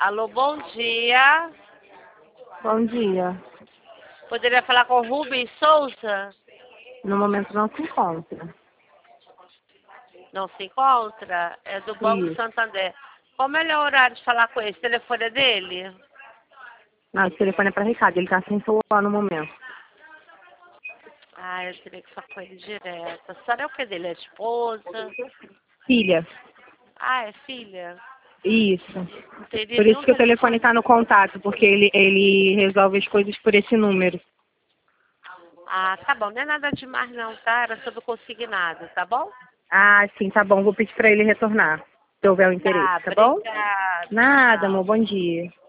Alô, bom dia. Bom dia. Poderia falar com o Rubens Souza? No momento não se encontra. Não se encontra? É do Banco Isso. Santander. Qual o melhor horário de falar com ele? Esse telefone é dele? Não, esse telefone é para Ricardo, ele está sem celular no momento. Ah, eu teria que falar com ele direto. A senhora é o que dele? É esposa? Filha. Ah, é filha? Isso. Não teria Por isso nenhum que o telefone telefone? está no contato, porque ele resolve as coisas por esse número. Ah, tá bom. Não é nada demais não, tá? Era sobre o consignado, tá bom? Ah, sim, tá bom. Vou pedir para ele retornar, se houver o interesse, Tá, tá bom? obrigada. Nada, Tchau. amor. Bom dia.